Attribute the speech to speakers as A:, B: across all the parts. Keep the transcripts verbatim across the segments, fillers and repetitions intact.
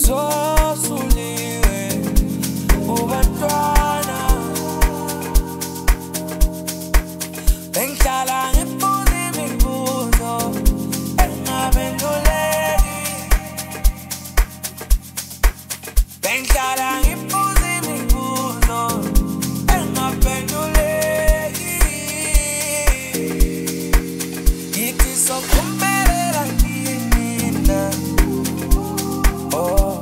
A: Sosuliwe ubantwana bengihlala ngibuza imibuzo engaphenduleki bengihlala ngibuza imibuzo engaphenduleki yithi sokuphumelela yini oh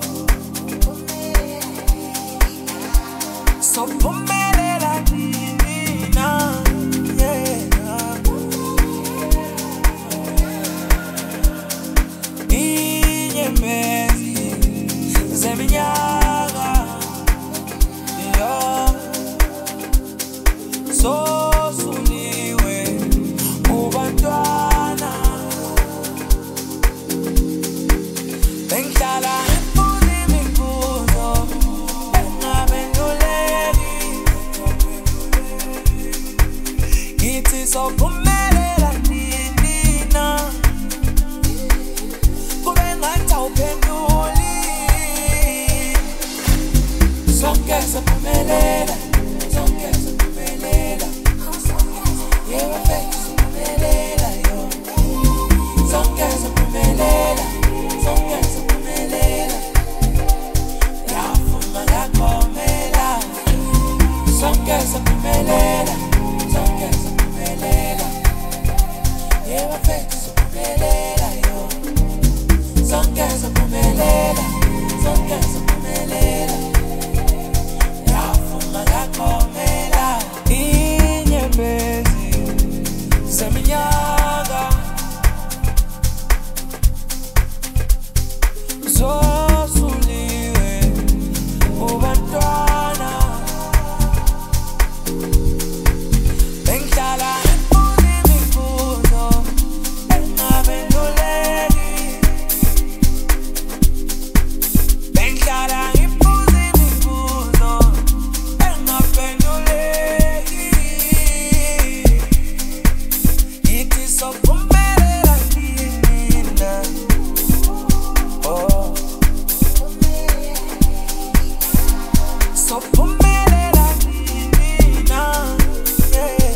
A: sokuphumelela yini na yeah inyembezi zeminyaka yeah sosuliwe ubantwana bengihlala ngibuza imibuzo engaphenduleki ngithi sokuphumelela nini na kube ngathi awuphenduli sonke sophumelela sonke sophumelela yebo mfethu sophumelela yo sonke sophumelela sonke sophumelela yafuma ngakhomela sonke sophumelela sonke sophumelela yebo mfethu sophumelela yo sonke sophumelela sonke sophumelela yafuma ngakhomela inyembezi zeminyaka sosuliwe ubantwana bengihlala ngibuza imibuzo engaphenduleki bengihlala ngibuza imibuzo engaphenduleki yithi sokuphumelela yini na oh sokuphumelela yini na yeah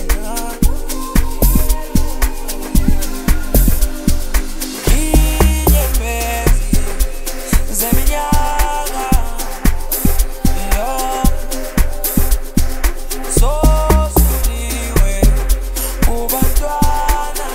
A: inyembezi zeminyaka yeah sosuliwe ubantwana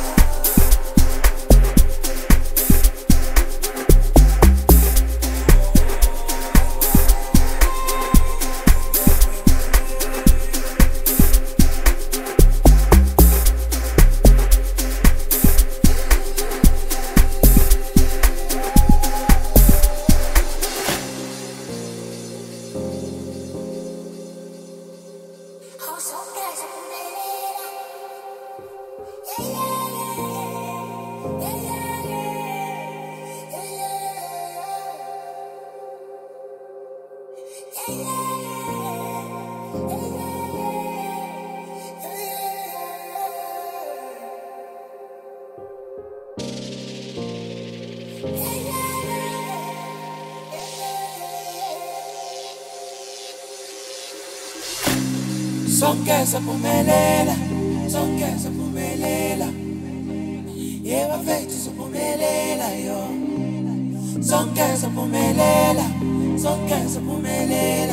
A: sonke sophumelela sonke sophumelela yebo mfethu sophumelela yo sonke sophumelela sonke sophumelela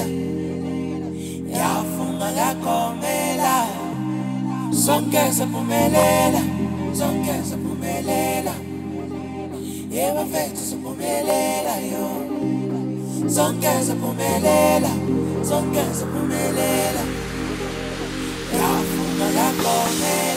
A: yafuma ngakhomela sonke sophumelela sonke sophumelela yebo mfethu sophumelela yo sonke sophumelela sonke sophumelela yafuma ngakhomela